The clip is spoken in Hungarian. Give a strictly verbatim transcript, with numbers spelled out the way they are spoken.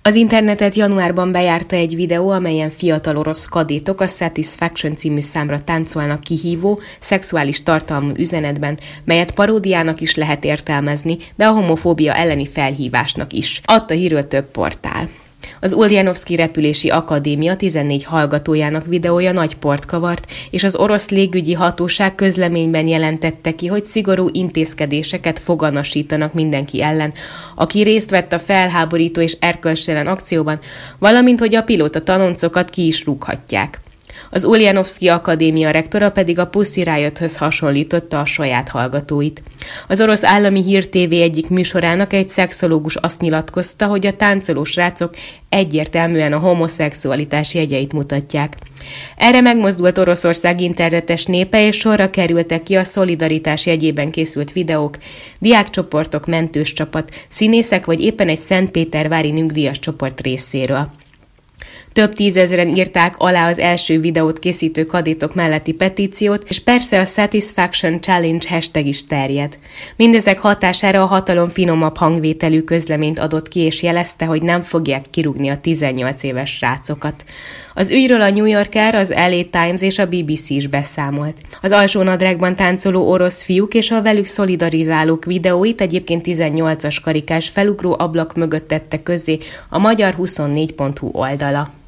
Az internetet januárban bejárta egy videó, amelyen fiatal orosz kadétok a Satisfaction című számra táncolnak kihívó, szexuális tartalmú üzenetben, melyet paródiának is lehet értelmezni, de a homofóbia elleni felhívásnak is. Adta hírről több portál. Az Uljanovszki Repülési Akadémia tizennégy hallgatójának videója nagy port kavart, és az orosz légügyi hatóság közleményben jelentette ki, hogy szigorú intézkedéseket foganasítanak mindenki ellen, aki részt vett a felháborító és erkölcstelen akcióban, valamint hogy a pilóta tanoncokat ki is rúghatják. Az Uljanovszki Akadémia rektora pedig a Pussy Riot-höz hasonlította a saját hallgatóit. Az orosz állami hír té vé egyik műsorának egy szexológus azt nyilatkozta, hogy a táncoló srácok egyértelműen a homoszexualitás jegyeit mutatják. Erre megmozdult Oroszország internetes népe, és sorra kerültek ki a szolidaritás jegyében készült videók, diákcsoportok, mentős csapat, színészek vagy éppen egy szentpétervári nyugdíjas csoport részéről. Több tízezren írták alá az első videót készítő kadétok melletti petíciót, és persze a Satisfaction Challenge hashtag is terjed. Mindezek hatására a hatalom finomabb hangvételű közleményt adott ki, és jelezte, hogy nem fogják kirúgni a tizennyolc éves srácokat. Az ügyről a New Yorker, az el á Times és a bé bé cé is beszámolt. Az alsónadrágban táncoló orosz fiúk és a velük szolidarizálók videóit egyébként tizennyolcas karikás felugró ablak mögött tette közzé a magyar huszonnégy pont hu oldala.